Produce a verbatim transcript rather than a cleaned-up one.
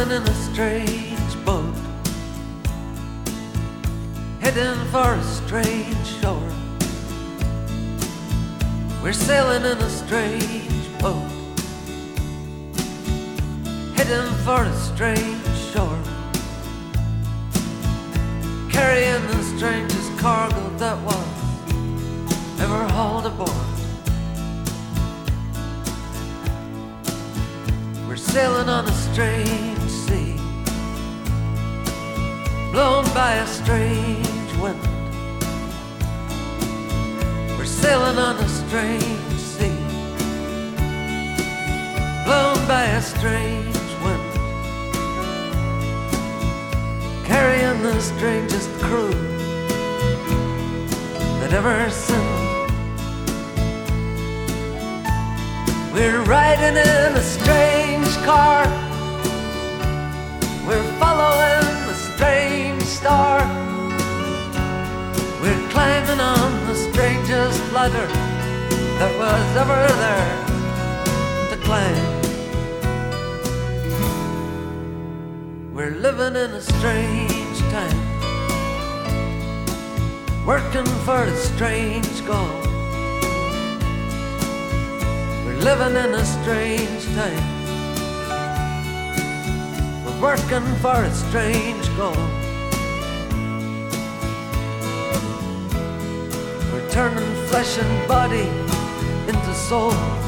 sailing in a strange boat, heading for a strange shore. We're sailing in a strange boat, heading for a strange shore, carrying the strangest cargo that was ever hauled aboard. We're sailing on a strange sea, blown by a strange wind. We're sailing on a strange sea, blown by a strange wind, carrying the strangest crew that ever sinned. We're riding in a strange car, we're following the strange star, we're climbing on the strangest ladder that was ever there to climb. We're living in a strange time, working for a strange goal. We're living in a strange time, we're working for a strange goal. We're turning flesh and body into soul.